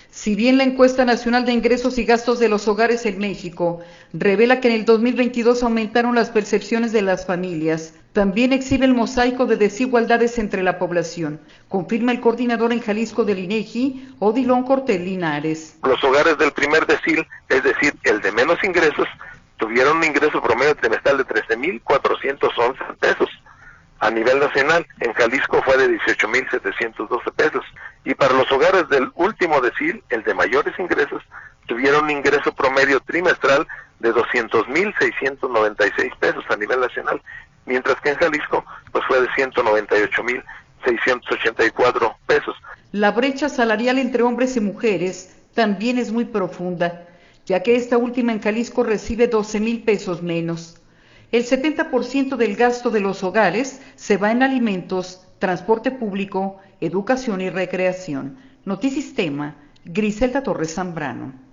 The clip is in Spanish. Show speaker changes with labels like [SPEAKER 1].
[SPEAKER 1] Si bien la encuesta nacional de ingresos y gastos de los hogares en México revela que en el 2022 aumentaron las percepciones de las familias, también exhibe el mosaico de desigualdades entre la población, confirma el coordinador en Jalisco del INEGI, Odilon Cortés Linares.
[SPEAKER 2] Los hogares del primer decil, es decir, el de menos ingresos, tuvieron un ingreso promedio trimestral de 13,411 pesos. A nivel nacional, en Jalisco fue de 18,712 pesos. Y para los hogares del último decil, el de mayores ingresos, tuvieron un ingreso promedio trimestral de 200,696 pesos a nivel nacional, mientras que en Jalisco pues fue de 198,684 pesos.
[SPEAKER 1] La brecha salarial entre hombres y mujeres también es muy profunda, ya que esta última en Jalisco recibe 12,000 pesos menos. El 70% del gasto de los hogares se va en alimentos, transporte público, educación y recreación. Notisistema, Griselda Torres Zambrano.